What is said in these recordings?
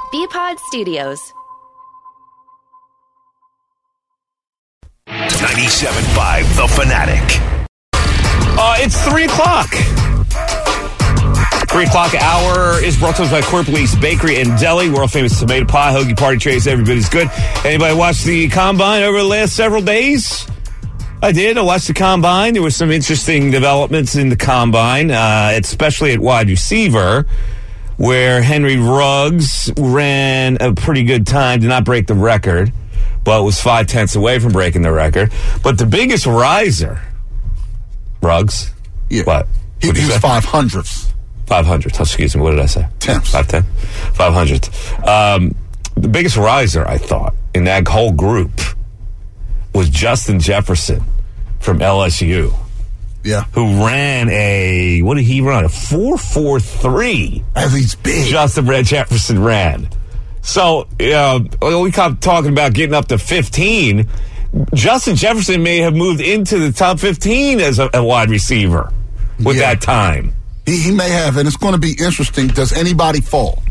BPod Studios. 97.5 The Fanatic. It's 3 o'clock. 3 o'clock hour is brought to us by Corporate Bakery and Deli, world famous tomato pie, hoagie party trays, everybody's good. Anybody watch the Combine over the last several days? I did. I watched the Combine. There were some interesting developments in the Combine, especially at wide receiver, where Henry Ruggs ran a pretty good time, did not break the record, but was 0.5 away from breaking the record. But the biggest riser, Ruggs? Yeah. What? He was 500ths. 500. Excuse me. What did I say? Tenths. 510. 500th. The biggest riser, I thought, in that whole group was Justin Jefferson from LSU. Yeah. Who ran what did he run? A 4.43. As he's big. Justin Jefferson ran. So, we kept talking about getting up to 15. Justin Jefferson may have moved into the top 15 as a wide receiver with that time. He may have, and it's going to be interesting. Does anybody fall?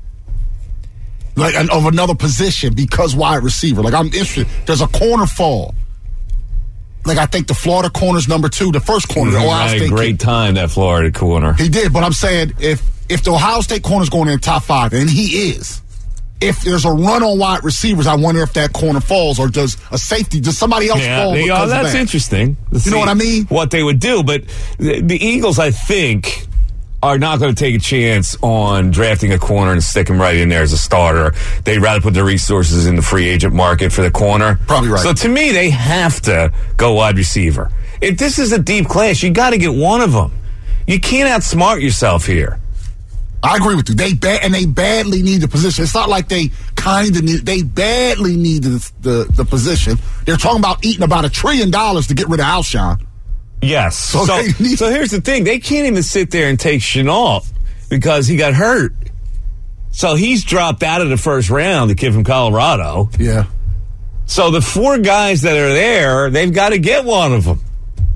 Like, of another position because wide receiver. Like, I'm interested. Does a corner fall? Like, I think the Florida corner's number 2. The first corner, the Ohio State. Had a great time, that Florida corner. He did, but I'm saying if the Ohio State corner's going in the top 5, and he is, if there's a run on wide receivers, I wonder if that corner falls, or does somebody else fall because that's of that? Interesting. You know what I mean? What they would do, but the Eagles, I think, are not going to take a chance on drafting a corner and stick him right in there as a starter. They'd rather put their resources in the free agent market for the corner. Probably right. So to me, they have to go wide receiver. If this is a deep class, you got to get one of them. You can't outsmart yourself here. I agree with you. They badly need the position. It's not like they kind of need. They badly need the position. They're talking about eating about $1 trillion to get rid of Alshon. Yes. So here's the thing. They can't even sit there and take Shenault because he got hurt. So he's dropped out of the first round, the kid from Colorado. Yeah. So the 4 guys that are there, they've got to get one of them.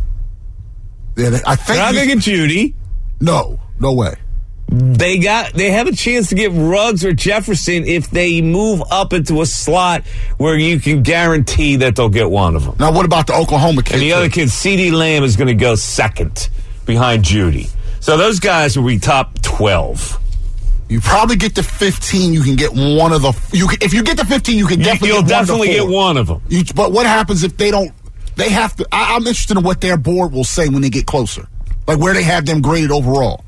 Yeah, I think they're not going to get Judy. No way. They have a chance to get Ruggs or Jefferson if they move up into a slot where you can guarantee that they'll get one of them. Now, what about the Oklahoma kid? And the other kid, CeeDee Lamb, is going to go second behind Judy. So those guys will be top 12. You probably get to 15. You can get one of the. If you get to 15, you can definitely. You'll definitely get one of them. But what happens if they don't? They have to. I'm interested in what their board will say when they get closer, like where they have them graded overall.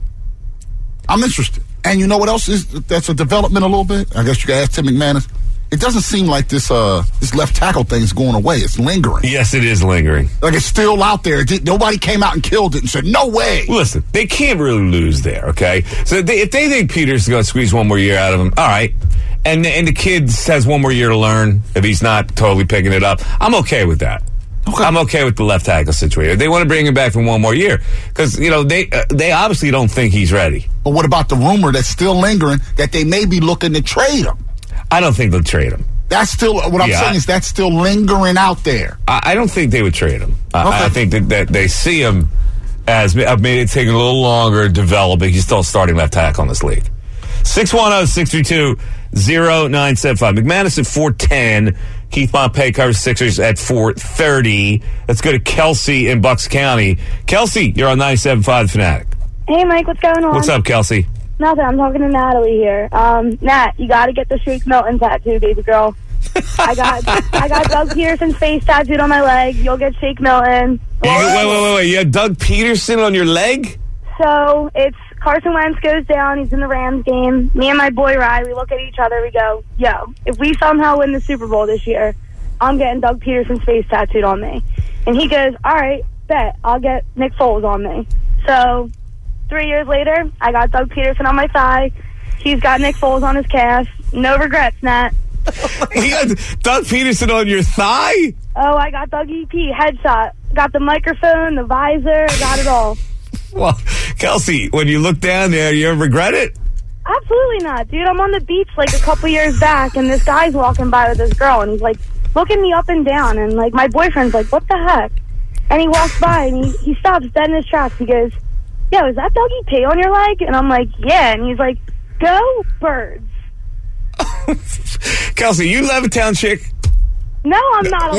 I'm interested. And you know what else that's a development a little bit? I guess you could ask Tim McManus. It doesn't seem like this left tackle thing is going away. It's lingering. Yes, it is lingering. Like it's still out there. Nobody came out and killed it and said, no way. Listen, they can't really lose there, okay? So if they think Peters is going to squeeze one more year out of him, all right. And the kid has one more year to learn if he's not totally picking it up. I'm okay with that. Okay. I'm okay with the left tackle situation. They want to bring him back for one more year because they obviously don't think he's ready. But what about the rumor that's still lingering that they may be looking to trade him? I don't think they'll trade him. That's still what I'm saying is that's still lingering out there. I don't think they would trade him. Okay. I think that they see him as maybe it's taking a little longer to develop. He's still starting left tackle in this league. 610-632-0975. McManus at 410. Keith Pompey covers Sixers at 4:30. Let's go to Kelsey in Bucks County. Kelsey, you're on 97.5 The Fanatic. Hey, Mike, what's going on? What's up, Kelsey? Nothing. I'm talking to Natalie here. Nat, you got to get the Shake Milton tattoo, baby girl. I got Doug Peterson's face tattooed on my leg. You'll get Shake Milton. Wait. You have Doug Peterson on your leg? So it's Carson Wentz goes down. He's in the Rams game. Me and my boy Rye, we look at each other. We go, yo, if we somehow win the Super Bowl this year, I'm getting Doug Peterson's face tattooed on me. And he goes, all right, bet. I'll get Nick Foles on me. So 3 years later, I got Doug Peterson on my thigh. He's got Nick Foles on his calf. No regrets, Nat. You got Doug Peterson on your thigh? Oh, I got Doug EP headshot. Got the microphone, the visor, got it all. Well, Kelsey, when you look down there, you ever regret it? Absolutely not, dude. I'm on the beach like a couple years back, and this guy's walking by with this girl, and he's like looking me up and down, and like my boyfriend's like, what the heck? And he walks by, and he stops dead in his tracks. He goes, yo, is that Dougie P on your leg? And I'm like, yeah. And he's like, go Birds. Kelsey, you Levittown chick? No, I'm not a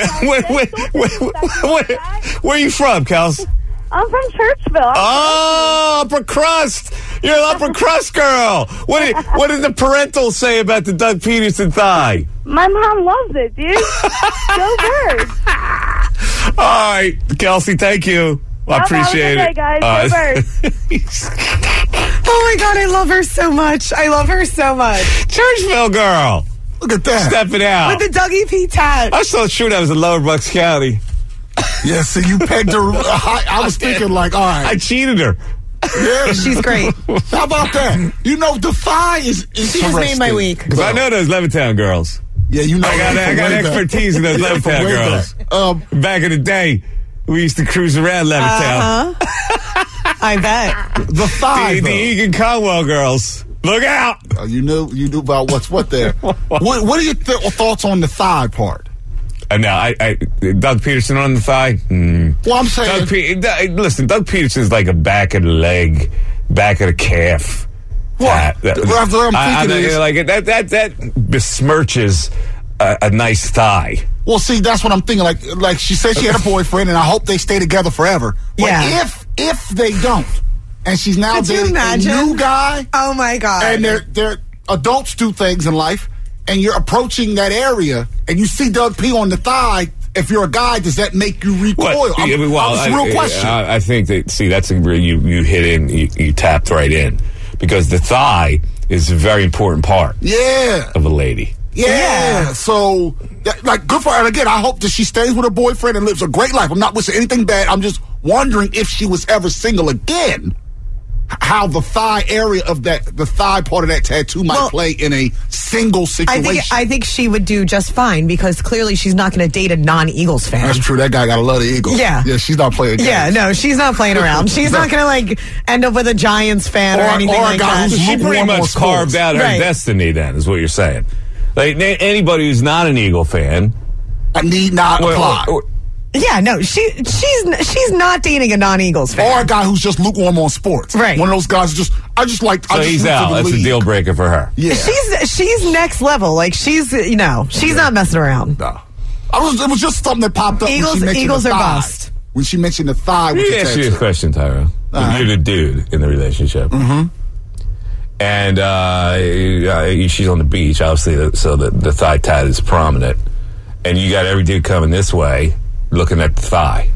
Where are you from, Kels? I'm from Churchville. Oh, upper crust. You're an upper crust girl. What did the parentals say about the Doug Peterson thigh? My mom loves it, dude. Go Birds. All right, Kelsey, thank you. I appreciate it. Guys. Go Birds. Oh my God, I love her so much. Churchville girl. Look at that. Stepping out. With the Dougie P tat. I was so sure that was in Lower Bucks County. Yeah, see, you pegged her. I was thinking, like, all right. I cheated her. Yeah. She's great. How about that? You know, the thigh is She just made my week. Because I know those Levittown girls. Yeah, you know. I got expertise in those Levittown girls. Back in the day, we used to cruise around Levittown. I bet. The thigh, the Egan Conwell girls. Look out! You knew about what's what there. What are your thoughts on the thigh part? Now, Doug Peterson on the thigh? Well, I'm saying... listen, Doug Peterson's like a back of the leg, back of the calf. What? That besmirches a nice thigh. Well, see, that's what I'm thinking. Like she said she had a boyfriend, and I hope they stay together forever. But Yeah. if they don't, and she's now dating a new guy... Oh, my God. And they're adults do things in life, and you're approaching that area, and you see Doug P on the thigh, if you're a guy, does that make you recoil? That's a real question. I think that, that's where you hit in, you tapped right in. Because the thigh is a very important part of a lady. Yeah. So, good for her. And again, I hope that she stays with her boyfriend and lives a great life. I'm not wishing anything bad. I'm just wondering if she was ever single again, how the thigh area of the thigh part of that tattoo might play in a single situation. I think she would do just fine because clearly she's not going to date a non-Eagles fan. That's true. That guy got a lot of Eagles. Yeah. Yeah, she's not playing games. Yeah, no, she's not playing around. She's not going to end up with a Giants fan or anything like that. She pretty much carved out her destiny then, is what you're saying. Like, anybody who's not an Eagle fan... I need not apply. Yeah, no, she's not dating a non-Eagles fan. Or a guy who's just lukewarm on sports. Right. One of those guys So he's out. That's a deal breaker for her. Yeah. She's next level. Like, she's not messing around. No. It was just something that popped up Eagles, when she mentioned Eagles the are thigh. bust. When she mentioned the thigh with the tattoo. Let me ask you a question, Tyra. You're the dude in the relationship. Mm-hmm. And she's on the beach, obviously, so the thigh tat is prominent. And you got every dude coming this way looking at the thigh.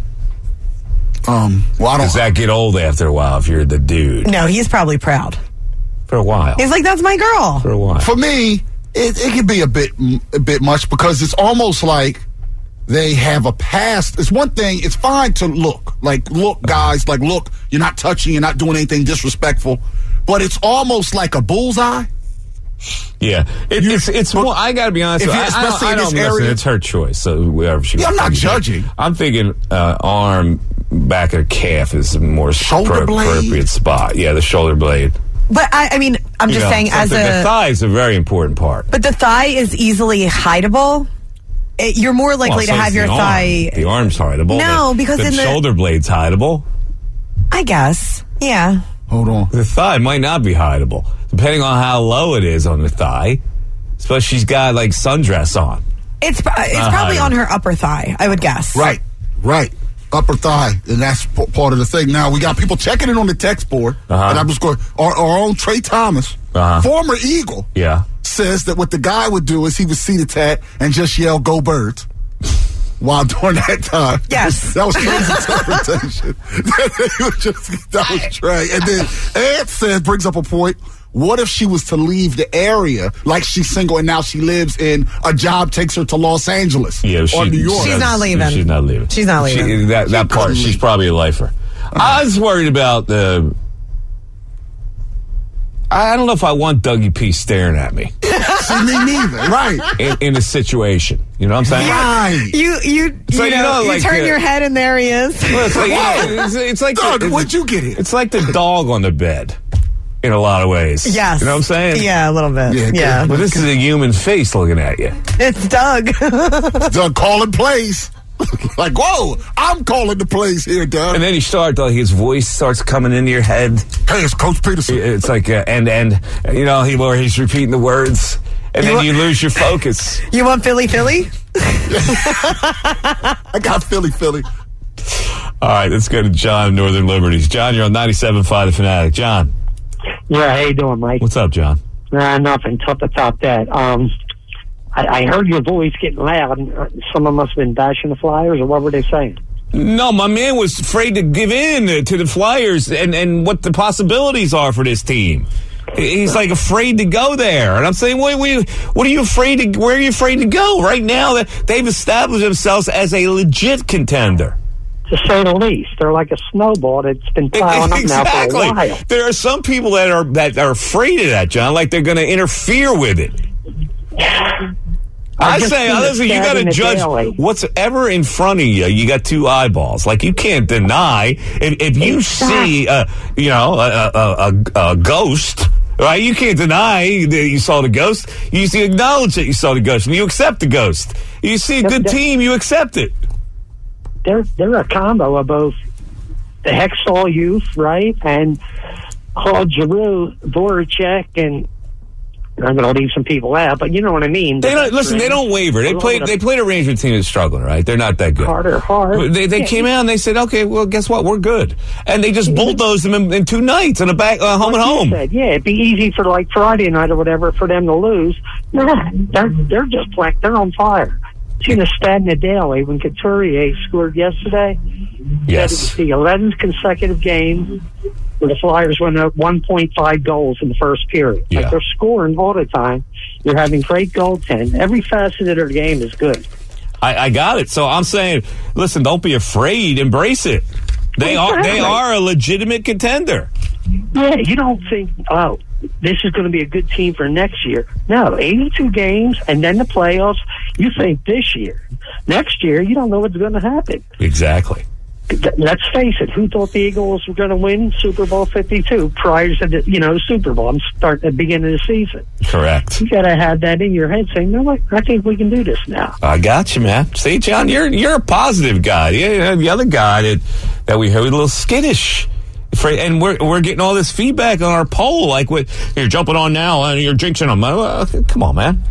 Does that get old after a while if you're the dude? No, he's probably proud. For a while. He's like, that's my girl. For a while. For me, it can be a bit much because it's almost like they have a past. It's one thing, it's fine to look, guys, look, you're not touching, you're not doing anything disrespectful, but it's almost like a bullseye. Yeah, it's more. I got to be honest. I don't listen. It's her choice. So whatever she. Yeah, I'm not judging. I'm thinking arm, back of calf is a more appropriate spot. Yeah, the shoulder blade. But I'm just saying, the thigh is a very important part. But the thigh is easily hideable. You're more likely to have your thigh. The arm's hideable. No, because the shoulder blade's hideable. I guess. Yeah. Hold on. The thigh might not be hideable, depending on how low it is on the thigh. Especially she's got sundress on. It's probably on her upper thigh, I would guess. Right. Upper thigh, and that's part of the thing. Now, we got people checking in on the text board, and I'm just going, our own Trey Thomas, former Eagle, says that what the guy would do is he would see the tat and just yell, "Go Birds." While during that time. Yes. That was Trey's interpretation. That was Trey. And then Ed brings up a point. What if she was to leave the area, like she's single and now she lives in, a job takes her to Los Angeles or New York? She's not leaving. She's not leaving. That part, she's probably a lifer. I was worried about I don't know if I want Dougie P staring at me. See, me neither. Right. In a situation. You know what I'm saying? Right. You turn your head and there he is. Well, it's like Doug, what'd you get here? It's like the dog on the bed in a lot of ways. Yes. You know what I'm saying? Yeah, a little bit. Yeah. But this is a human face looking at you. It's Doug. Doug calling plays. Whoa, I'm calling the plays here, Doug. And then his voice starts coming into your head. Hey, it's Coach Peterson. It's like, where he's repeating the words. And then you lose your focus. You want Philly? I got Philly. All right, let's go to John, Northern Liberties. John, you're on 97.5 The Fanatic. John. Yeah, how you doing, Mike? What's up, John? Nothing. Tough to top that. I heard your voice getting loud. Someone must have been bashing the Flyers, or what were they saying? No, my man was afraid to give in to the Flyers and what the possibilities are for this team. He's like afraid to go there. And I'm saying, what are you afraid to, where are you afraid to go? Right now, they've established themselves as a legit contender. To say the least. They're like a snowball that's been piling up now for a while. There are some people that are afraid of that, John, like they're going to interfere with it. I say, listen, you got to judge what's ever in front of you. You got two eyeballs. Like, you can't deny if you see, a ghost, right? You can't deny that you saw the ghost. You used to acknowledge that you saw the ghost, and you accept the ghost. You see a good team, you accept it. They're a combo of both the Hextall youth, right, and Claude Giroux, Voracek, and I'm going to leave some people out, but you know what I mean. They don't waver. They played a Ranger team that's struggling, right? They're not that good. Hard. They came out and they said, okay, well, guess what? We're good. And they just bulldozed them in 2 nights on a back home and home. It'd be easy for like Friday night or whatever for them to lose. They're just like, they're on fire. Seen the stat in the Daily when Couturier scored yesterday? Yes. It was the 11th consecutive game where the Flyers went up 1.5 goals in the first period. Yeah. Like, they're scoring all the time. You're having great goaltending. Every facet of their game is good. I got it. So I'm saying, listen, don't be afraid. Embrace it. They are a legitimate contender. Yeah, you don't think, this is going to be a good team for next year. No, 82 games and then the playoffs. You think this year. Next year, you don't know what's going to happen. Exactly. Let's face it. Who thought the Eagles were going to win Super Bowl 52 prior to the Super Bowl? I'm starting at the beginning of the season. Correct. You got to have that in your head, saying, "No, I think we can do this now." I got you, man. See, John, you're a positive guy. Yeah, the other guy that we heard a little skittish. And we're getting all this feedback on our poll, like you're jumping on now and you're jinxing them. Come on, man.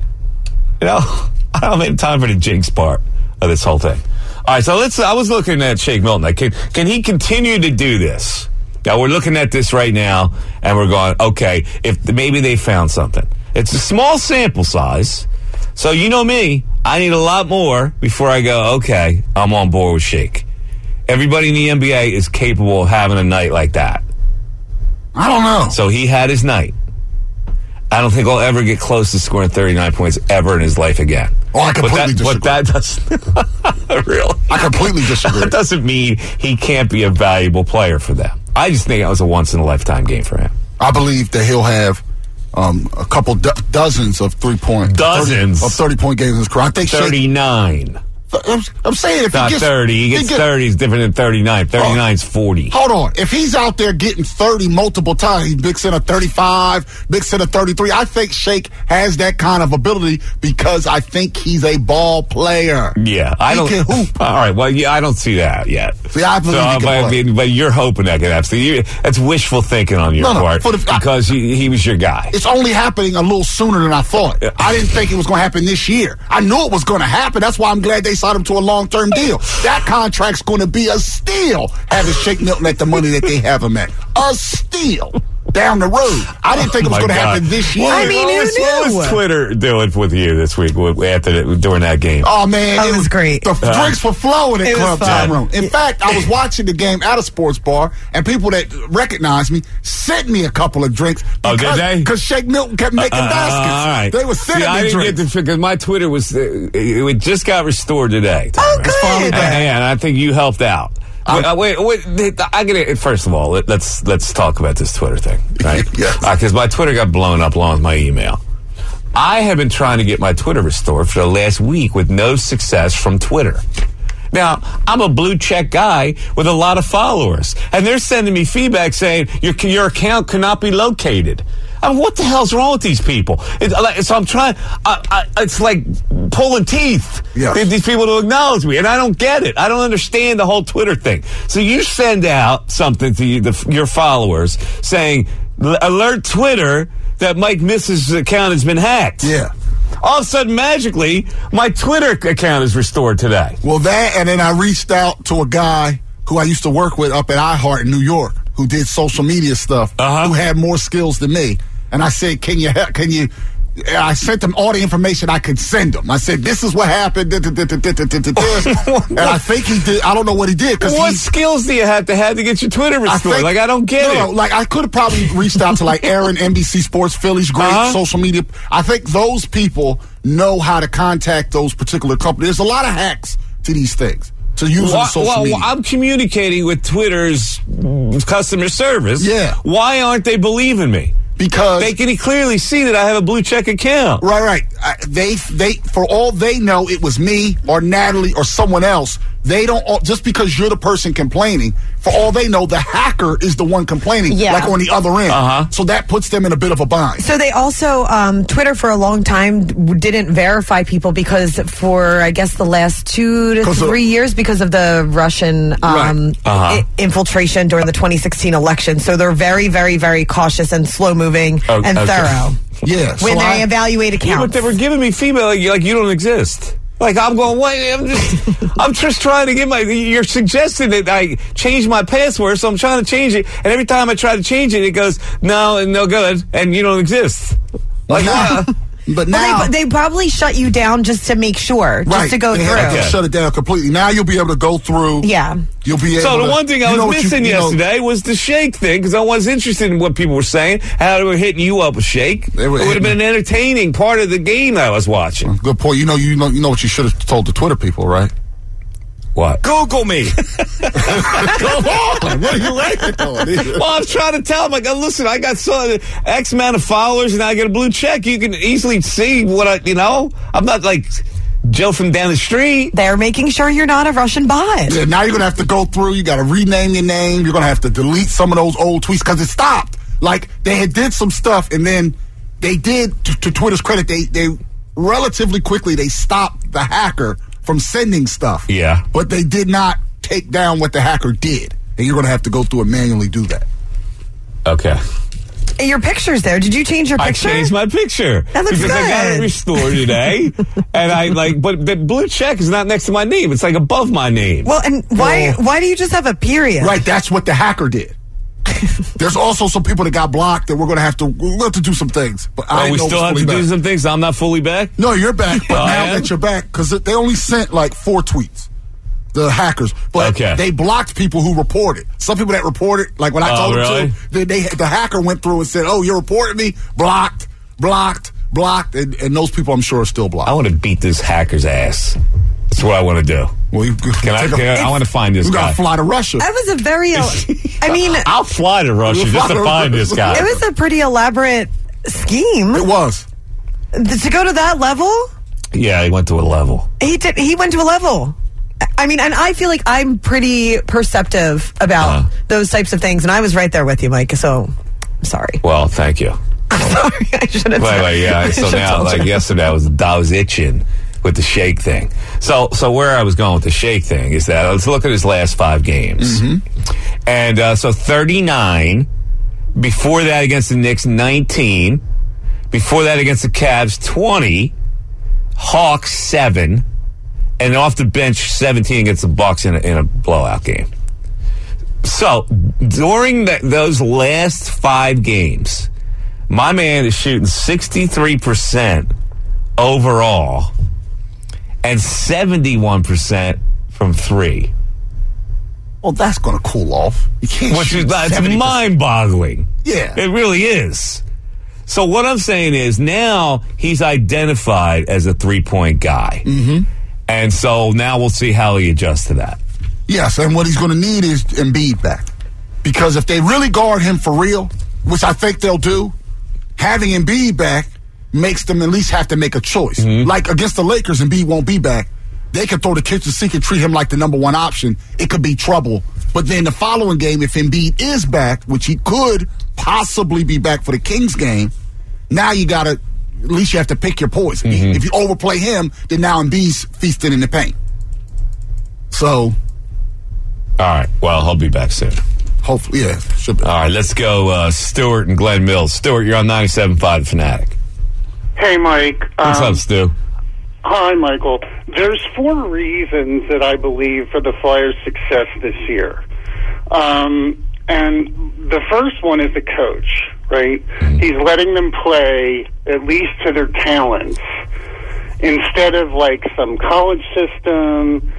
I don't have time for the jinx part of this whole thing. All right, so I was looking at Shake Milton. Can he continue to do this? Now, we're looking at this right now, and we're going, okay, if maybe they found something. It's a small sample size, so you know me, I need a lot more before I go, okay, I'm on board with Shake. Everybody in the NBA is capable of having a night like that. I don't know. So he had his night. I don't think he'll ever get close to scoring 39 points ever in his life again. Oh, I completely disagree. But that doesn't... Really? I completely disagree. That doesn't mean he can't be a valuable player for them. I just think it was a once-in-a-lifetime game for him. I believe that he'll have a couple dozens of 3-point... Dozens? 30-point games in his career. I think 39. I'm saying if not he gets 30, he gets 30 is different than 39. 39 is 40. Hold on. If he's out there getting 30 multiple times, he mix in a 35, mix in a 33. I think Shake has that kind of ability because I think he's a ball player. Yeah, he can hoop. All right, well, yeah, I don't see that yet. See, I believe he can play. But you're hoping that can happen. So that's wishful thinking on your part because he was your guy. It's only happening a little sooner than I thought. I didn't think it was going to happen this year. I knew it was going to happen. That's why I'm glad they signed him to a long-term deal. That contract's going to be a steal having Shake Milton at the money that they have him at. A steal down the road. I didn't think it was going to happen this year. I mean, what was Twitter doing with you this week during that game? Oh, man. It was great. The drinks were flowing at Club Time Room. In fact, I was watching the game at a sports bar, and people that recognized me sent me a couple of drinks. Did they? Because Shake Milton kept making baskets. All right. They were sending me drinks. Because my Twitter it just got restored today. Oh, good. And I think you helped out. Wait! I get it. First of all, let's talk about this Twitter thing, right? Yes. Because my Twitter got blown up along with my email. I have been trying to get my Twitter restored for the last week with no success from Twitter. Now, I'm a blue check guy with a lot of followers, and they're sending me feedback saying your account cannot be located. I mean, what the hell's wrong with these people? So I'm trying. It's like pulling teeth. Yes. These people to acknowledge me, and I don't get it. I don't understand the whole Twitter thing. So you send out something to your followers saying, "Alert Twitter that Mike Mrs.'s account has been hacked." Yeah. all of a sudden, magically, my Twitter account is restored today. Well, that, and then I reached out to a guy who I used to work with up at iHeart in New York, who did social media stuff, who had more skills than me. And I said, can you I sent him all the information I could send him. I said, this is what happened. And I think he did. I don't know what he did. What skills do you have to get your Twitter restored? I don't get it. No, like I could have probably reached out to like Aaron, NBC Sports, Philly's great social media. I think those people know how to contact those particular companies. There's a lot of hacks to these things. To use social media. I'm communicating with Twitter's customer service. Yeah. Why aren't they believing me? Because they can clearly see that I have a blue check account. Right. They for all they know, it was me or Natalie or someone else. They don't, just because you're the person complaining, for all they know, the hacker is the one complaining, like on the other end. So that puts them in a bit of a bind. So they also, Twitter for a long time didn't verify people because for, I guess, the last 2 to 3 years because of the Russian infiltration during the 2016 election. So they're very, very, very cautious and slow-moving and thorough. Yeah. When they evaluate accounts. Yeah, but they were giving me feedback like you don't exist. Like, I'm going, wait, I'm just trying to get you're suggesting that I change my password, so I'm trying to change it. And every time I try to change it, it goes, no good, and you don't exist. Like, But now they probably shut you down just to make sure, just to go through. Shut it down completely. Now you'll be able to go through. Yeah. You'll be able. So the one thing I was missing yesterday was the Shake thing, because I was interested in what people were saying, how they were hitting you up with Shake. It would have been an entertaining part of the game I was watching. Good point. You know what you should have told the Twitter people, right? What? Google me. Come on. What are you waiting on? Well, I'm trying to tell them, like, listen, I got X amount of followers and I get a blue check. You can easily see what I'm not like Joe from down the street. They're making sure you're not a Russian bot. Yeah, now you're going to have to go through. You got to rename your name. You're going to have to delete some of those old tweets because it stopped. Like, they had did some stuff and then they did, to Twitter's credit, they relatively quickly, they stopped the hacker from sending stuff. Yeah. But they did not take down what the hacker did. And you're going to have to go through and manually do that. Okay. Your picture's there. Did you change your picture? I changed my picture. That looks because good. I got it restored today. And but the blue check is not next to my name. It's like above my name. Well, and why do you just have a period? Right, that's what the hacker did. There's also some people that got blocked that we're going to have to do some things. But we still have to do some things. I'm not fully back? No, you're back. But now that you're back, because they only sent like 4 tweets, the hackers. But they blocked people who reported. Some people that reported, like when I told them to, the hacker went through and said, oh, you reported me? Blocked. And those people, I'm sure, are still blocked. I want to beat this hacker's ass. That's what I want to do. Well, I want to find this guy. You got to fly to Russia. That was a very, I'll fly to Russia just to find this guy. It was a pretty elaborate scheme. It was. To go to that level? Yeah, he went to a level. He went to a level. I mean, and I feel like I'm pretty perceptive about those types of things, and I was right there with you, Mike, so I'm sorry. Well, thank you. I'm sorry. I should have So now, like yesterday, I was itching with the Shake thing. So where I was going with the Shake thing is that let's look at his last 5 games. Mm-hmm. And so 39, before that against the Knicks, 19, before that against the Cavs, 20, Hawks, 7, and off the bench, 17 against the Bucks in a blowout game. So during those last 5 games, my man is shooting 63% overall and 71% from 3. Well, that's going to cool off. You can't That's mind-boggling. Yeah. It really is. So what I'm saying is now he's identified as a 3-point guy. Mm-hmm. And so now we'll see how he adjusts to that. Yes, and what he's going to need is Embiid back. Because if they really guard him for real, which I think they'll do, having Embiid back makes them at least have to make a choice. Mm-hmm. Like against the Lakers, Embiid won't be back. They could throw the kitchen sink and treat him like the number 1 option. It could be trouble. But then the following game, if Embiid is back, which he could possibly be back for the Kings game, now you got to, at least you have to pick your poison. Mm-hmm. If you overplay him, then now Embiid's feasting in the paint. So. All right. Well, he'll be back soon. Hopefully, yeah. Should be. All right. Let's go Stuart and Glen Mills. Stuart, you're on 97.5 Fanatic. Hey, Mike. What's up, Stu? Hi, Michael. There's 4 reasons that I believe for the Flyers' success this year. And the first one is the coach, right? He's letting them play at least to their talents instead of like some college system.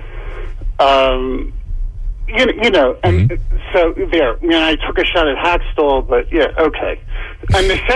You know, and so there. I mean, I took a shot at Hackstall, but yeah, okay. And the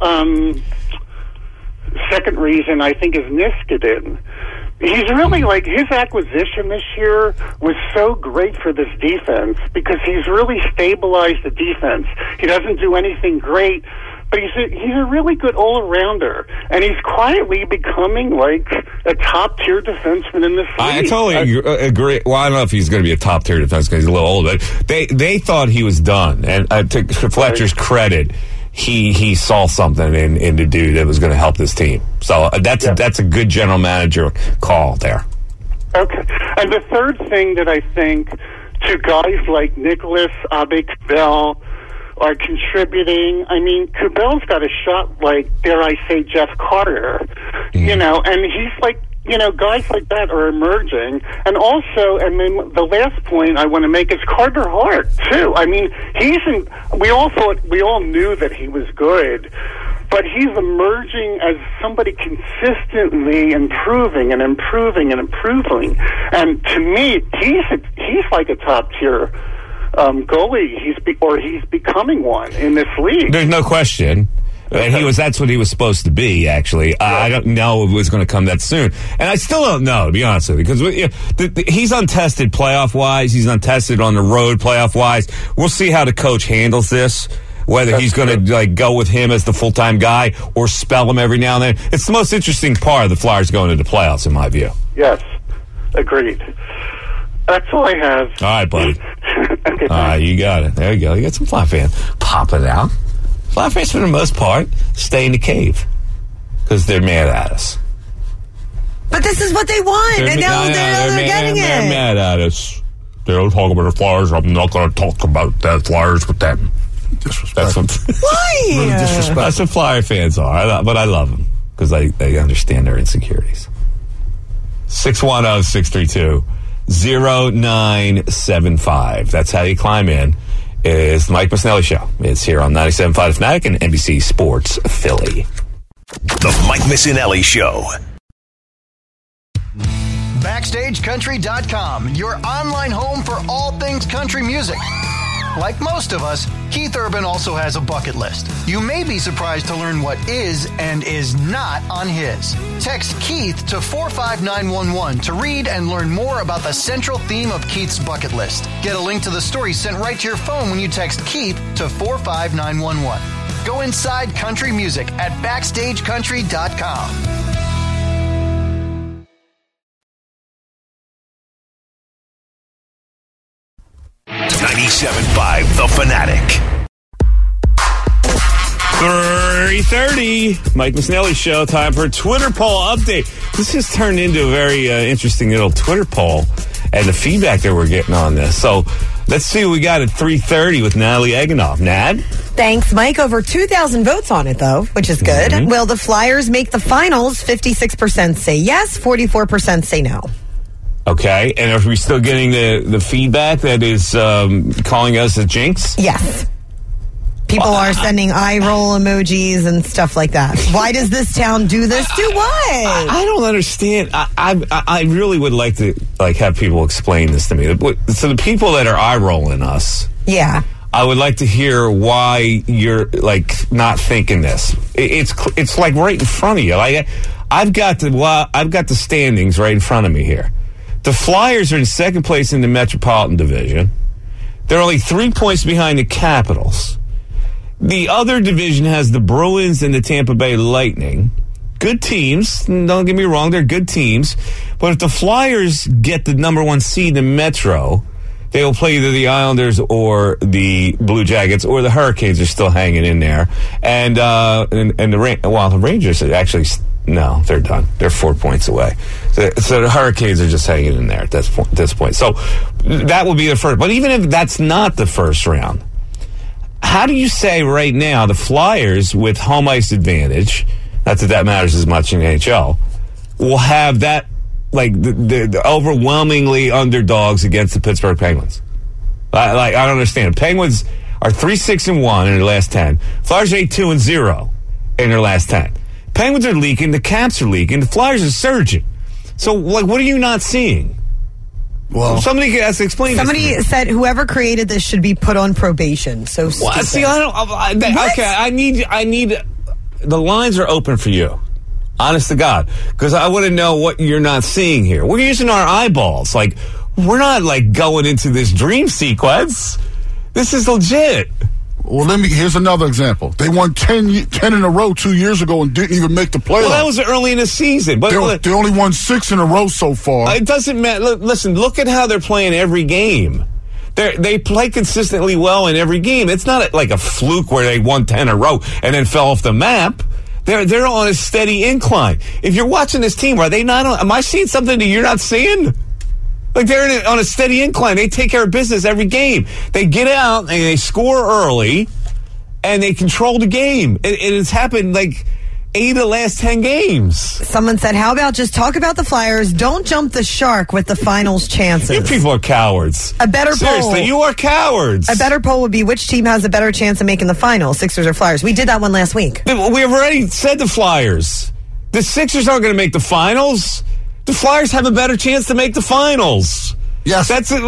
second reason I think is Niskanen. He's really like, his acquisition this year was so great for this defense because he's really stabilized the defense. He doesn't do anything great, but he's a really good all-arounder, and he's quietly becoming like a top-tier defenseman in this league. I totally agree. Well, I don't know if he's going to be a top-tier defenseman because he's a little older. They thought he was done, and to Fletcher's credit, he saw something in the dude that was going to help this team. So that's a good general manager call there. Okay. And the third thing that I think to guys like Nicholas Aube-Kubel are contributing. I mean, Kubel's got a shot like, dare I say, Jeff Carter, you know, and he's like, you know, guys like that are emerging. And also, and then the last point I want to make is Carter Hart, too. I mean, we all knew that he was good, but he's emerging as somebody consistently improving and improving and improving. And to me, he's like a top-tier goalie. He's becoming one in this league. There's no question. And that's what he was supposed to be, actually. I don't know if it was going to come that soon. And I still don't know, to be honest with you, because he's untested playoff-wise. He's untested on the road playoff-wise. We'll see how the coach handles this, whether he's going to go with him as the full-time guy or spell him every now and then. It's the most interesting part of the Flyers going into the playoffs, in my view. Yes, agreed. That's all I have. All right, buddy. Okay, all right, you got it. There you go. You got some Fly fans popping out. Fly fans, for the most part, stay in the cave because they're mad at us. But this is what they want, and now they're getting it. They're mad at us. They don't talk about the Flyers. I'm not going to talk about the Flyers with them. Disrespect. Why? Really disrespect. That's what Flyer fans are, but I love them because they understand their insecurities. 610-632-0975. That's how you climb in. It's the Mike Missanelli Show. It's here on 97.5 The Fanatic and NBC Sports Philly. The Mike Missanelli Show. BackstageCountry.com, your online home for all things country music. Like most of us, Keith Urban also has a bucket list. You may be surprised to learn what is and is not on his. Text Keith to 45911 to read and learn more about the central theme of Keith's bucket list. Get a link to the story sent right to your phone when you text Keith to 45911. Go inside country music at BackstageCountry.com. 97.5 The Fanatic. 3:30, Mike Missanelli Show. Time for a Twitter poll update. This has turned into a very interesting little Twitter poll and the feedback that we're getting on this. So let's see what we got at 3:30 with Natalie Eganoff. Nad? Thanks, Mike. Over 2,000 votes on it, though, which is good. Mm-hmm. Will the Flyers make the finals? 56% say yes, 44% say no. Okay, and are we still getting the feedback that is calling us a jinx? Yes. People are sending eye roll emojis and stuff like that. Why does this town do this? Do what? I don't understand. I really would like to have people explain this to me. So the people that are eye rolling us, yeah, I would like to hear why you're not thinking this. It's like right in front of you. I've got the standings right in front of me here. The Flyers are in second place in the Metropolitan Division. They're only 3 points behind the Capitals. The other division has the Bruins and the Tampa Bay Lightning. Good teams. Don't get me wrong, they're good teams. But if the Flyers get the number 1 seed in Metro, they will play either the Islanders or the Blue Jackets, or the Hurricanes are still hanging in there. And the Rangers are actually... No, they're done. They're 4 points away. So the Hurricanes are just hanging in there at this point. So that will be the first. But even if that's not the first round, how do you say right now the Flyers with home ice advantage, not that matters as much in the NHL, will have that, like, the overwhelmingly underdogs against the Pittsburgh Penguins. I don't understand. Penguins are 3-6-1 in their last 10. Flyers are 8-2-0 in their last 10. Penguins are leaking. The Caps are leaking. The Flyers are surging. So, like, what are you not seeing? Well, somebody has to explain. Somebody said whoever created this should be put on probation. So stupid. See, I need. The lines are open for you. Honest to God, because I want to know what you're not seeing here. We're using our eyeballs. Like, we're not, like, going into this dream sequence. This is legit. Well, here's another example. They won 10 in a row 2 years ago and didn't even make the playoffs. Well, that was early in the season. But they only won 6 in a row so far. It doesn't matter. Listen, look at how they're playing every game. They play consistently well in every game. It's not like a fluke where they won 10 in a row and then fell off the map. They're on a steady incline. If you're watching this team, are they not? Am I seeing something that you're not seeing? Like, they're on a steady incline. They take care of business every game. They get out and they score early, and they control the game. It has happened, like, 8 of the last 10 games. Someone said, how about just talk about the Flyers? Don't jump the shark with the finals chances. You people are cowards. Seriously, you are cowards. A better poll would be which team has a better chance of making the finals, Sixers or Flyers. We did that one last week. We've already said the Flyers. The Sixers aren't going to make the finals. The Flyers have a better chance to make the finals. Yes. That's it.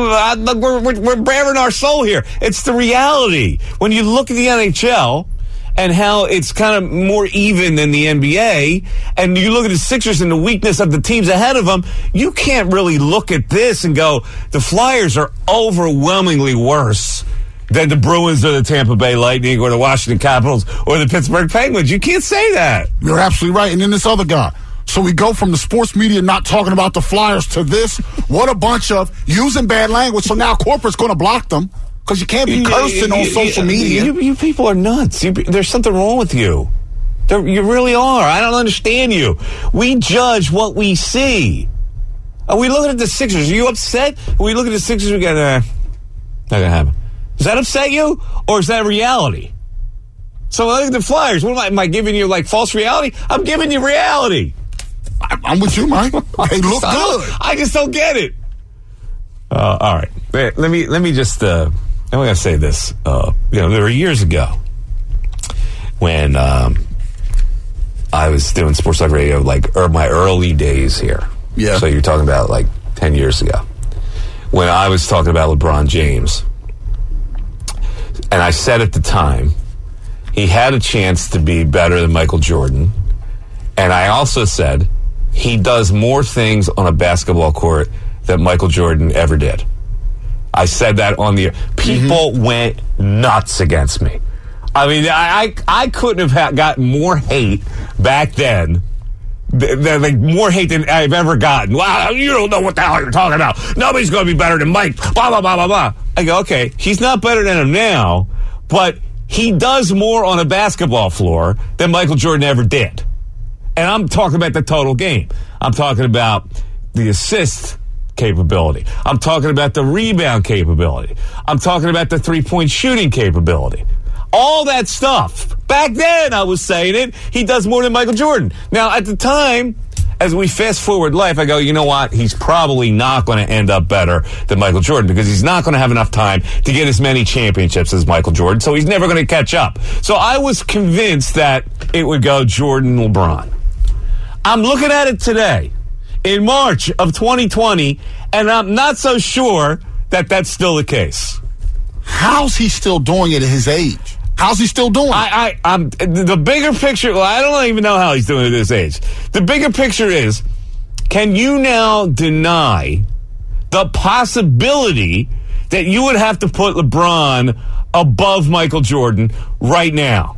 We're bearing our soul here. It's the reality. When you look at the NHL and how it's kind of more even than the NBA, and you look at the Sixers and the weakness of the teams ahead of them, you can't really look at this and go, the Flyers are overwhelmingly worse than the Bruins or the Tampa Bay Lightning or the Washington Capitals or the Pittsburgh Penguins. You can't say that. You're absolutely right. And then this other guy. So we go from the sports media not talking about the Flyers to this. What a bunch of using bad language. So now corporate's going to block them because you can't be cursing on social media. You people are nuts. There's something wrong with you. You really are. I don't understand you. We judge what we see. Are we looking at the Sixers? Are you upset? When we look at the Sixers, we go, not going to happen. Does that upset you? Or is that reality? So look at the Flyers. What am I giving you, like, false reality? I'm giving you reality. I'm with you, Mike. They look good. I just don't get it. All right. Let me just, I'm going to say this. There were years ago when I was doing sports talk radio, like, my early days here. Yeah. So you're talking about, like, 10 years ago. When I was talking about LeBron James. And I said at the time, he had a chance to be better than Michael Jordan. And I also said he does more things on a basketball court than Michael Jordan ever did. I said that on the air. People went nuts against me. I mean, I couldn't have gotten more hate back then. Like, more hate than I've ever gotten. Wow, you don't know what the hell you're talking about. Nobody's going to be better than Mike. Blah, blah, blah, blah, blah. I go, okay, he's not better than him now, but he does more on a basketball floor than Michael Jordan ever did. And I'm talking about the total game. I'm talking about the assist capability. I'm talking about the rebound capability. I'm talking about the three-point shooting capability. All that stuff. Back then, I was saying it. He does more than Michael Jordan. Now, at the time, as we fast forward life, I go, you know what? He's probably not going to end up better than Michael Jordan because he's not going to have enough time to get as many championships as Michael Jordan, so he's never going to catch up. So I was convinced that it would go Jordan, LeBron. I'm looking at it today, in March of 2020, and I'm not so sure that that's still the case. How's he still doing it at his age? How's he still doing it? I'm the bigger picture, well, I don't even know how he's doing it at this age. The bigger picture is, can you now deny the possibility that you would have to put LeBron above Michael Jordan right now?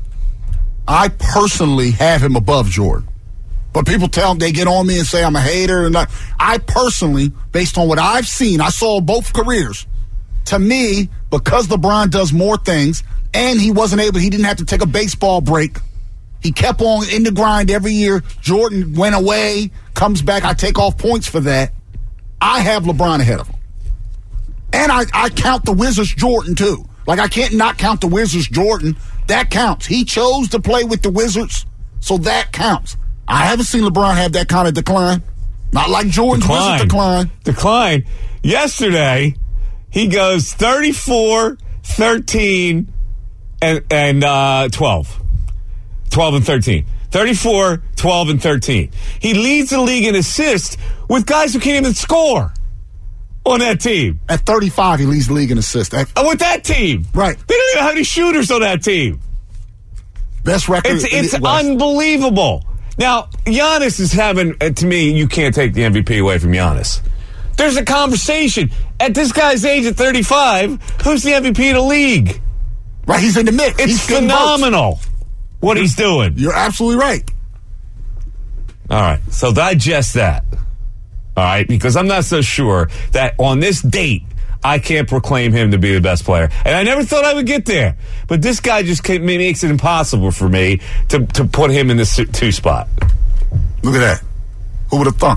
I personally have him above Jordan. But people they get on me and say I'm a hater. And I personally, based on what I've seen, I saw both careers. To me, because LeBron does more things, and he didn't have to take a baseball break. He kept on in the grind every year. Jordan went away, comes back. I take off points for that. I have LeBron ahead of him. And I count the Wizards Jordan, too. Like, I can't not count the Wizards Jordan. That counts. He chose to play with the Wizards. So that counts. I haven't seen LeBron have that kind of decline. Not like Jordan's decline. Decline. Yesterday, he goes 34, 13, and 12. 12 and 13. 34, 12, and 13. He leads the league in assists with guys who can't even score on that team. At 35, he leads the league in assists. With that team. Right. They don't even have any shooters on that team. Best record. It's unbelievable. Now, Giannis is having, to me, you can't take the MVP away from Giannis. There's a conversation. At this guy's age at 35, who's the MVP of the league? Right, he's in the mix. It's phenomenal what he's doing. You're absolutely right. All right, so digest that. All right, because I'm not so sure that on this date, I can't proclaim him to be the best player. And I never thought I would get there. But this guy just makes it impossible for me to put him in this 2 spot. Look at that. Who would have thunk?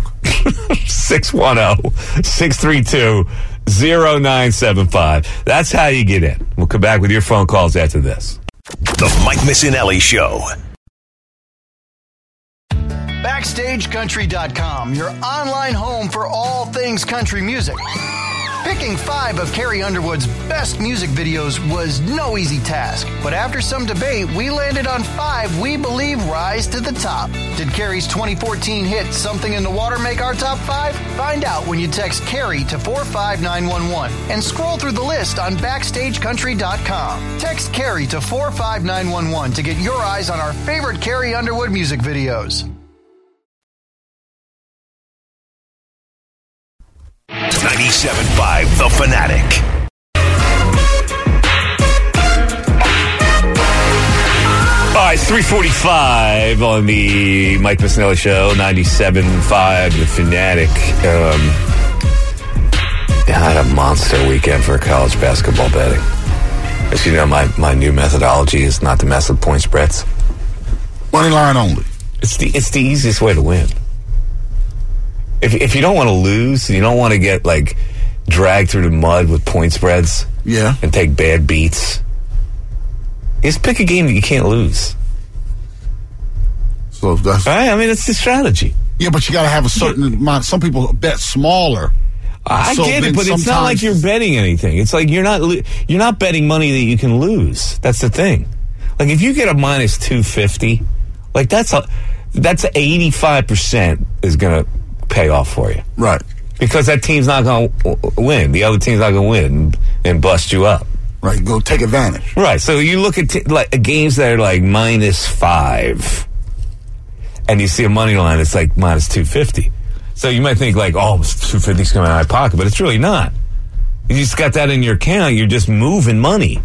610-632-0975. That's how you get in. We'll come back with your phone calls after this. The Mike Missinelli Show. BackstageCountry.com, your online home for all things country music. Picking 5 of Carrie Underwood's best music videos was no easy task, but after some debate, we landed on 5 we believe rise to the top. Did Carrie's 2014 hit Something in the Water make our top 5? Find out when you text Carrie to 45911 and scroll through the list on BackstageCountry.com. Text Carrie to 45911 to get your eyes on our favorite Carrie Underwood music videos. 97.5 The Fanatic. All right, 3:45 on the Mike Missinelli Show, 97.5 The Fanatic. I had a monster weekend for college basketball betting. As you know, my new methodology is not to mess with point spreads. Money line only. It's the easiest way to win. If you don't want to lose, you don't want to get dragged through the mud with point spreads, and take bad beats. Just pick a game that you can't lose. So that's right. I mean, it's the strategy. Yeah, but you got to have a certain amount. Some people bet smaller. I get it, but it's not like you're betting anything. It's like you're not betting money that you can lose. That's the thing. Like if you get a minus 250, that's 85% is going to pay off for you. Right. Because that team's not going to win. The other team's not going to win and bust you up. Right. Go take advantage. Right. So you look at games that are -5 and you see a money line that's minus 250. So you might think 250's coming out of my pocket, but it's really not. You just got that in your account. You're just moving money.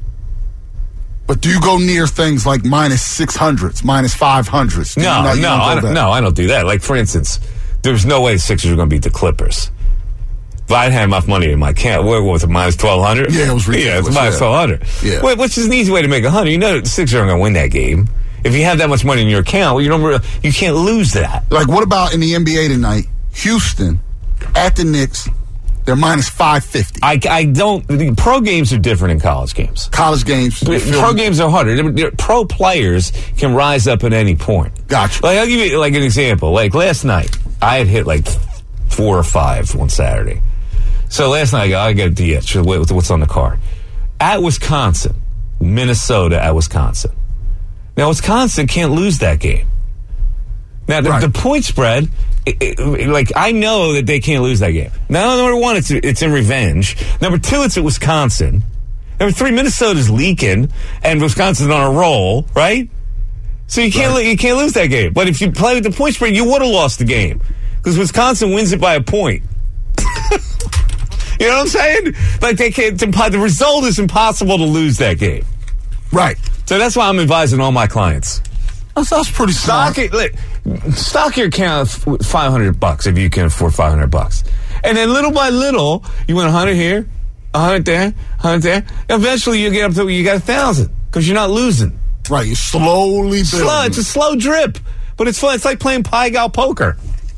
But do you go near things like -600s, -500s? No, I don't do that. Like, for instance, there's no way the Sixers are going to beat the Clippers. If I had enough money in my account, what was it, -1,200? Yeah, it was ridiculous. Yeah, it's -1,200. Yeah. Which is an easy way to make 100. You know the Sixers aren't going to win that game. If you have that much money in your account, you can't lose that. What about in the NBA tonight? Houston at the Knicks. They're -550. I don't. Pro games are different in college games. College games. Pro games are harder. Pro players can rise up at any point. Gotcha. I'll give you an example. Last night, I had hit 4 or 5 on Saturday. So last night, I got the itch. What's on the card? At Wisconsin, Minnesota at Wisconsin. Now, Wisconsin can't lose that game. Now, the point spread, I know that they can't lose that game. Now, number 1, it's in revenge. Number 2, it's at Wisconsin. Number 3, Minnesota's leaking, and Wisconsin's on a roll, right? So you can't lose that game. But if you play with the point spread, you would have lost the game because Wisconsin wins it by a point. You know what I'm saying? The result is impossible to lose that game. Right. So that's why I'm advising all my clients. That's pretty smart. Stock your account $500 if you can afford $500, and then little by little you win 100 here, 100 there, 100 there. Eventually you get up to you got 1,000 because you're not losing. Right, you slowly build. It's a slow drip, but it's fun. It's like playing Pai Gow poker.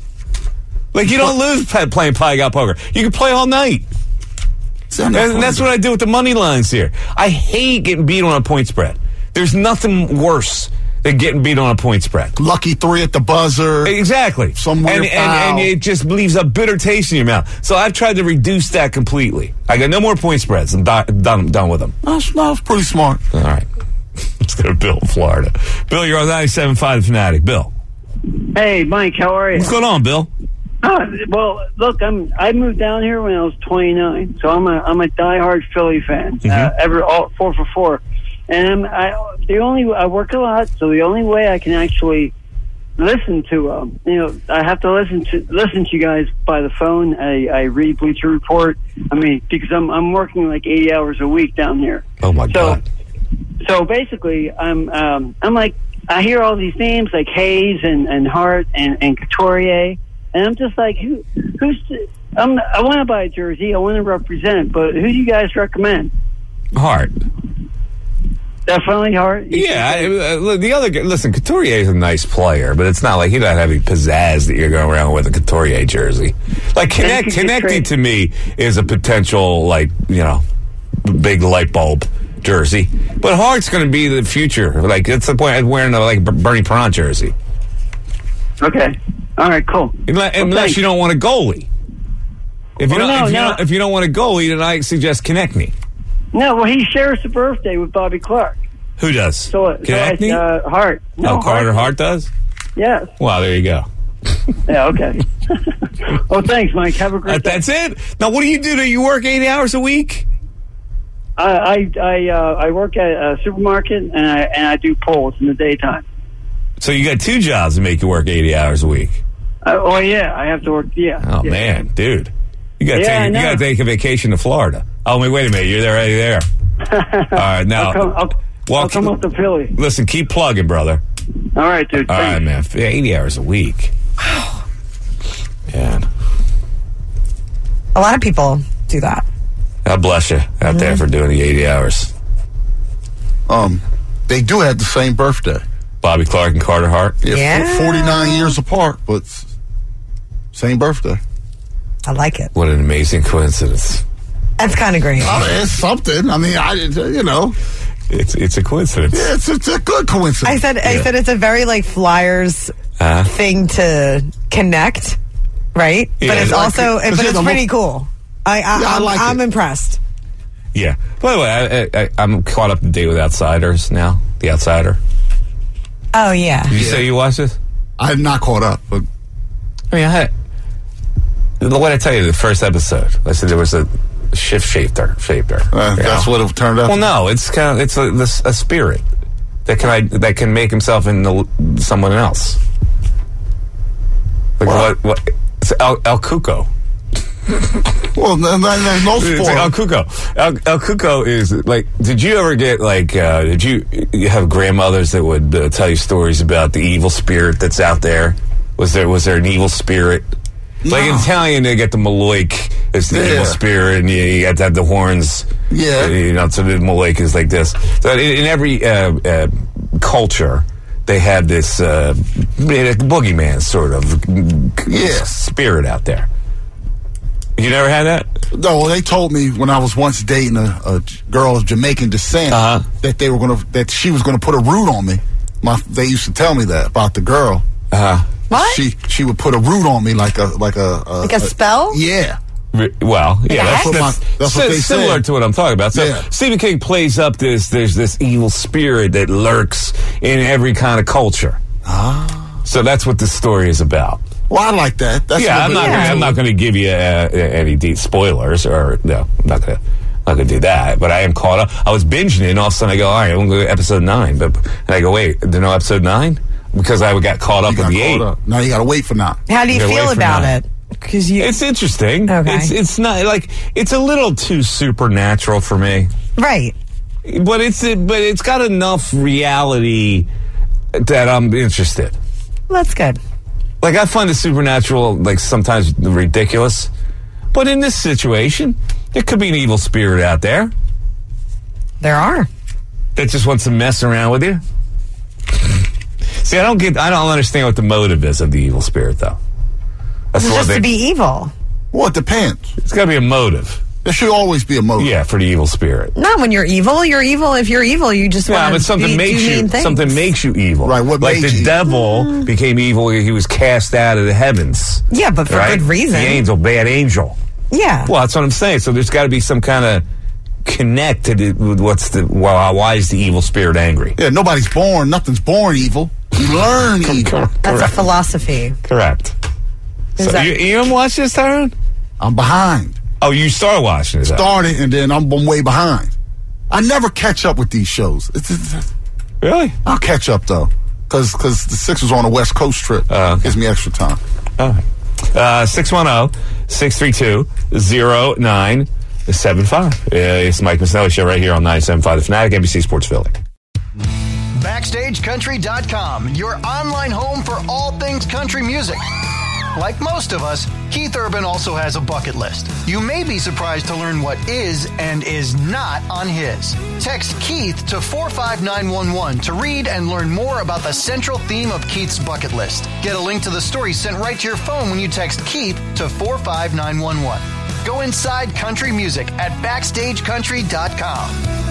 You don't lose playing Pai Gow poker. You can play all night. And that's what I do with the money lines here. I hate getting beat on a point spread. There's nothing worse than getting beat on a point spread. Lucky 3 at the buzzer. Exactly. Somewhere and it just leaves a bitter taste in your mouth. So I've tried to reduce that completely. I got no more point spreads. I'm done with them. That's pretty smart. All right. Let's go to Bill in Florida. Bill, you're on 97.5 The Fanatic. Bill. Hey, Mike, how are you? What's going on, Bill? Well, look, I moved down here when I was 29, so I'm a diehard Philly fan. Mm-hmm. 4 for 4, and I work a lot, so the only way I can actually listen to I have to listen to you guys by the phone. I read Bleacher Report. I mean, because I'm working like 80 hours a week down here. Oh my God! So basically, I'm like, I hear all these names like Hayes and Hart and Couturier. And I'm just like, I want to buy a jersey. I want to represent, but who do you guys recommend? Hart. Definitely Hart. Yeah, the other guy, listen, Couturier is a nice player, but it's not like he doesn't have any pizzazz that you're going around with a Couturier jersey. Like Connecty to me is a potential, like, big light bulb jersey. But Hart's going to be the future. Like, it's the point of wearing a Bernie Perron jersey. Okay. All right, cool. Unless you don't want a goalie. If you don't want a goalie, then I suggest Konechny. No, well, he shares the birthday with Bobby Clark. Who does? Konechny? Hart. No, Carter Hart does? Yes. Well, there you go. Yeah, okay. Well, thanks, Mike. Have a great day. That's it? Now, what do? Do you work 80 hours a week? I work at a supermarket, and I do polls in the daytime. So you got 2 jobs to make you work 80 hours a week. Yeah, I have to work. Yeah. Oh yeah. Man, dude, you got to take a vacation to Florida. Oh, wait a minute, you're already there. All right, now I'll come up to Philly. Listen, keep plugging, brother. All right, dude. All right, man. 80 hours a week. Wow. Man. A lot of people do that. God bless you out there for doing the 80 hours. They do have the same birthday. Bobby Clark and Carter Hart. Yeah. 49 years apart, but same birthday. I like it. What an amazing coincidence. That's kind of great. It's something. I mean, It's a coincidence. Yeah, it's a good coincidence. I said it's a very like Flyers thing to connect, right? Yeah, but it's also it's pretty cool. I'm impressed. Yeah. By the way, I'm caught up to date with Outsiders now. The Outsider. Oh yeah. Did you say you watched this? I'm not caught up, but I mean, what I tell you, the first episode, I said there was a shift shaped her. That's what it turned out. Well, no, it's a spirit that can make himself into someone else. Like what? It's El Cuco. Well, there's no spoiler. It's like El Cuco. El Cuco is like. Did you ever get like? Did you have grandmothers that would tell you stories about the evil spirit that's out there? Was there an evil spirit? No. Like in Italian, they get the Maloik. It's the evil spirit, and you got to have the horns. Yeah. So the Maloik is like this. So in every culture, they have this boogeyman sort of spirit out there. You never had that? No, they told me when I was once dating a girl of Jamaican descent that she was gonna put a root on me. They used to tell me that about the girl. What? She would put a root on me like a spell? Yeah. Well, yeah, that's what they similar said. to what I'm talking about. So Stephen King plays up there's this evil spirit that lurks in every kind of culture. So that's what this story is about. Well, I like that. I'm not going to give you any deep spoilers, or no, I'm not going to do that. But I am caught up. I was binging it, and all of a sudden I go, all right, I'm going to go to episode 9. And I go, wait, there's no episode 9? Because I got caught up with the 8. Now you got to wait for 9. How do you feel about it? It's interesting. Okay. It's not like it's a little too supernatural for me. Right. But it's got enough reality that I'm interested. Well, that's good. Like, I find the supernatural, like, sometimes ridiculous. But in this situation, there could be an evil spirit out there. There are. That just wants to mess around with you. See, I don't understand what the motive is of the evil spirit, though. That's just to be evil. Well, it depends. It's got to be a motive. There should always be a motive. Yeah, for the evil spirit. Not when you're evil. You're evil. If you're evil, you just want to but something makes you evil. Right. What like the devil became evil. He was cast out of the heavens. Yeah, but for good reason. The bad angel. Yeah. Well, that's what I'm saying. So there's got to be some kind of connect to why is the evil spirit angry? Yeah, nothing's born evil. You learn evil. That's a philosophy. Correct. So you haven't watched this, Tyrone? I'm behind. Oh, you started watching it. Started, and then I'm way behind. I never catch up with these shows. Really? I'll catch up, though, because the Sixers on a West Coast trip. Gives me extra time. All right. 610-632-0975. It's Mike Missanelli Show right here on 97.5 The Fanatic, NBC Sports Philly. BackstageCountry.com, your online home for all things country music. Like most of us, Keith Urban also has a bucket list. You may be surprised to learn what is and is not on his. Text Keith to 45911 to read and learn more about the central theme of Keith's bucket list. Get a link to the story sent right to your phone when you text Keith to 45911. Go inside country music at BackstageCountry.com.